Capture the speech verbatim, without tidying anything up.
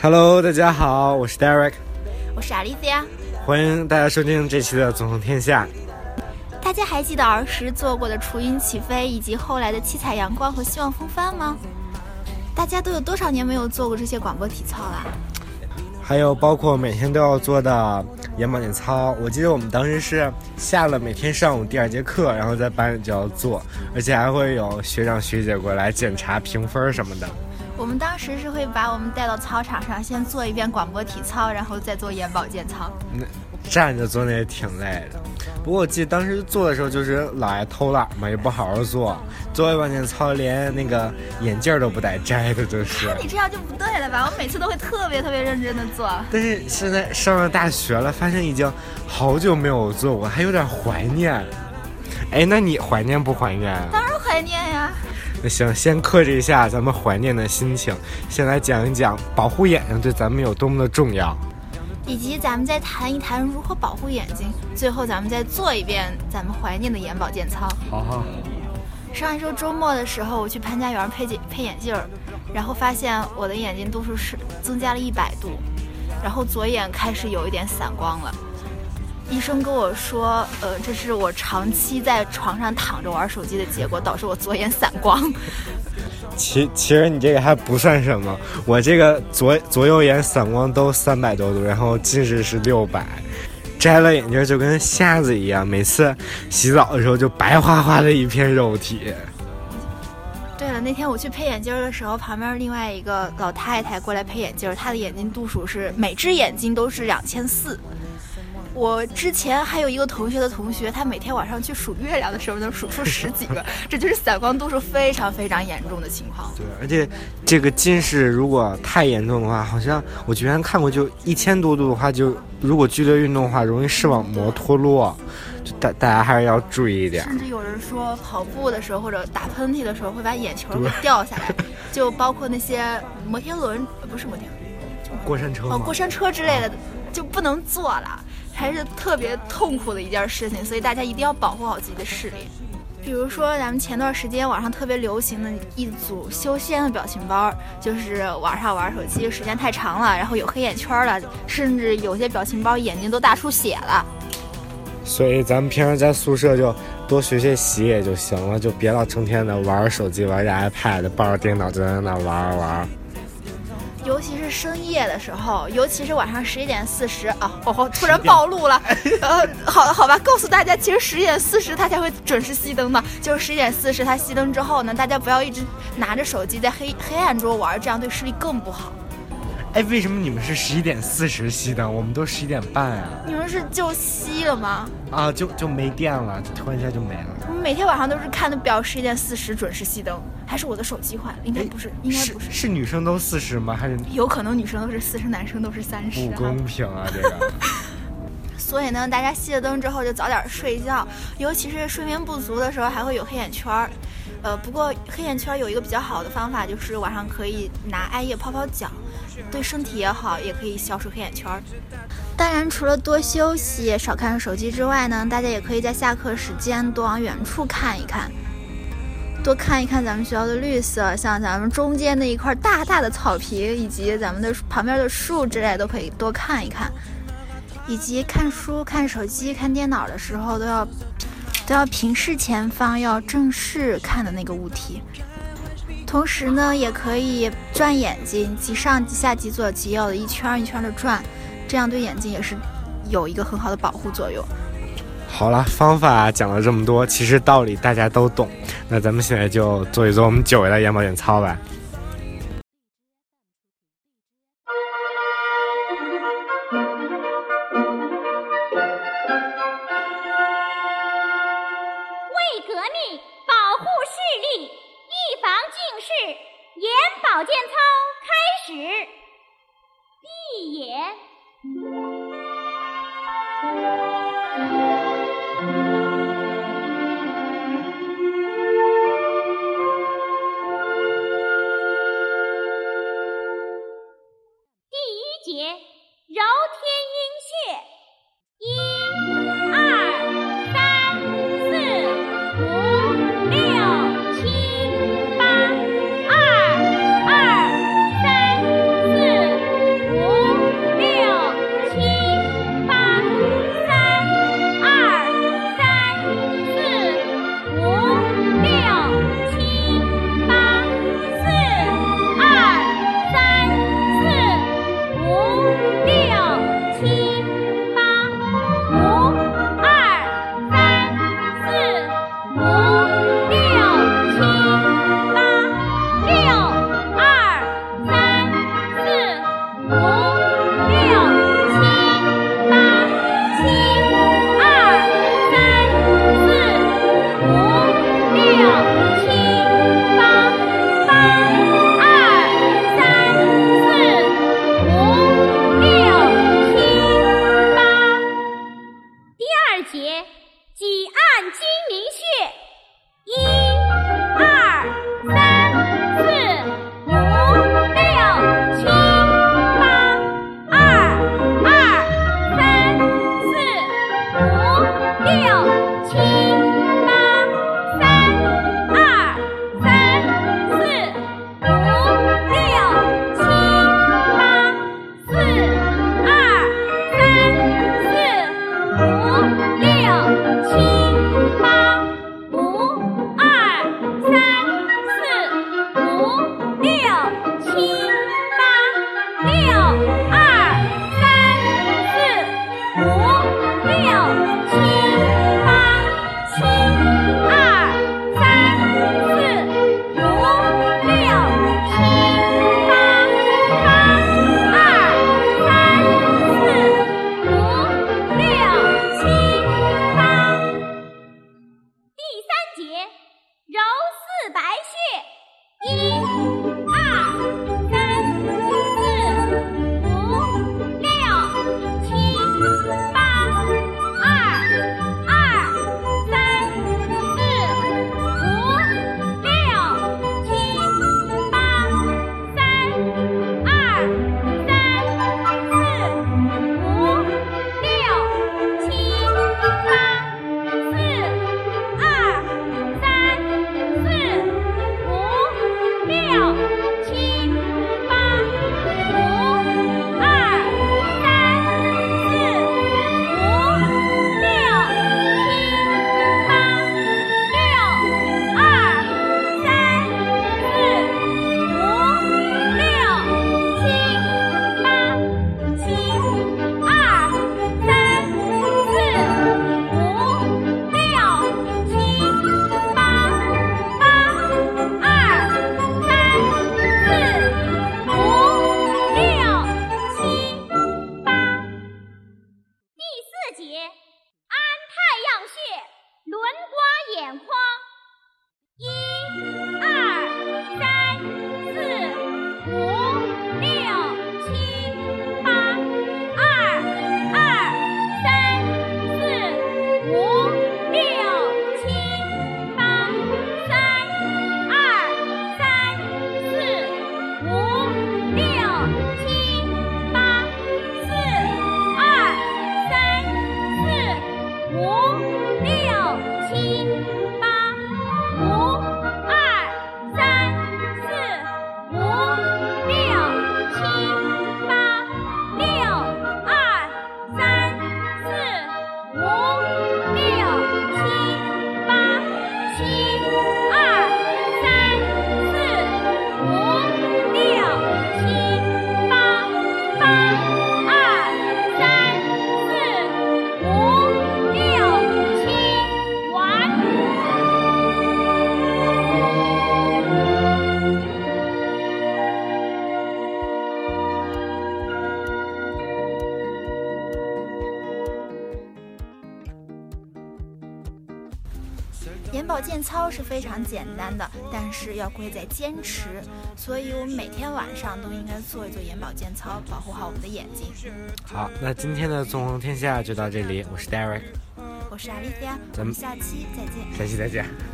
Hello， 大家好，我是 Derek， 我是 Alicia， 欢迎大家收听这期的总统天下。 大家还记得儿时做过的雏鹰起飞，以及后来的七彩阳光和希望风帆吗？大家都有多少年没有做过这些广播体操了？ 还有包括每天都要做的眼保健操，我记得我们当时是下了每天上午第二节课，然后在班里就要做，而且还会有学长学姐过来检查评分什么的。 我们当时是会把我们带到操场上，先做一遍广播体操，然后再做眼保健操。 那站着做那也挺累的，不过我记得当时做的时候就是老爱偷懒嘛，也不好好做，做眼保健操连那个眼镜都不带摘的，就是。 那你这样就不对了吧？我每次都会特别特别认真的做。 但是现在上了大学了，发现已经好久没有做过，还有点怀念。哎，那你怀念不怀念啊？ 当然怀念呀。 那行，先克制一下咱们怀念的心情，先来讲一讲保护眼睛对咱们有多么的重要， 以及咱们再谈一谈如何保护眼睛，最后咱们再做一遍咱们怀念的眼保健操。 好好。 上一周周末的时候，我去潘家园配配眼镜，然后发现我的眼睛度数是增加了一百度，然后左眼开始有一点散光了。医生跟我说，呃，这是我长期在床上躺着玩手机的结果，导致我左眼散光。 其其实你这个还不算什么，我这个左左右眼散光都三百多度，然后近视是六百，摘了眼镜就跟瞎子一样，每次洗澡的时候就白花花的一片肉体。 对了，那天我去配眼镜的时候，旁边另外一个老太太过来配眼镜，她的眼睛度数是每只眼睛都是两千四。我之前还有一个同学的同学，他每天晚上去数月亮的时候能数出十几个，这就是散光度数非常非常严重的情况。 对，而且这个近视如果太严重的话，好像我之前看过，就一千多度的话，就如果剧烈运动的话，容易视网膜脱落，就大大家还是要注意一点。 甚至有人说跑步的时候或者打喷嚏的时候会把眼球给掉下来，就包括那些摩天轮，不是摩天轮， 过山车哦，过山车之类的，就不能坐了。还是特别痛苦的一件事情，所以大家一定要保护好自己的视力。比如说咱们前段时间网上特别流行的一组修仙的表情包，就是晚上玩手机时间太长了，然后有黑眼圈了，甚至有些表情包眼睛都大出血了。 所以咱们平常在宿舍就多学学习也就行了，就别老成天的玩手机玩着 iPad 抱着电脑就在那玩玩。 尤其是深夜的时候，尤其是晚上十一点四十啊！哦，突然暴露了。呃，好好吧，告诉大家，其实十一点四十它才会准时熄灯的，就是十一点四十它熄灯之后呢，大家不要一直拿着手机在黑黑暗中玩，这样对视力更不好。 哎，为什么你们是十一点四十熄灯，我们都十一点半啊？ 你们是就熄了吗？ 啊，就就没电了，突然一下就没了。 我们每天晚上都是看的表，十一点四十准时熄灯，还是我的手机坏了？应该不是，应该不是。 是, 是女生都四十吗？还是有可能女生都是四十，男生都是三十、啊？ 不公平啊，这个。 所以呢，大家熄了灯之后就早点睡觉，尤其是睡眠不足的时候还会有黑眼圈。呃，不过黑眼圈有一个比较好的方法，就是晚上可以拿艾叶泡泡脚，对身体也好，也可以消除黑眼圈。当然，除了多休息、少看手机之外呢，大家也可以在下课时间多往远处看一看，多看一看咱们学校的绿色，像咱们中间的一块大大的草坪，以及咱们的旁边的树之类，都可以多看一看。以及看书、看手机、看电脑的时候，都要都要平视前方，要正视看的那个物体。同时呢，也可以转眼睛，即上即下即左即右的一圈一圈的转，这样对眼睛也是有一个很好的保护作用。 好了，方法讲了这么多，其实道理大家都懂。那咱们现在就做一做我们久违的眼保健操吧。 保健操开始，闭眼。第一节，揉天阴穴，一、二、三、四、五、六、七、八。二、二、三、四、 眼保健操是非常简单的，但是要贵在坚持，所以我们每天晚上都应该做一做眼保健操，保护好我们的眼睛。 好，那今天的纵横天下就到这里，我是 Derek， 我是阿丽亚，咱们下期再见。 下期再见。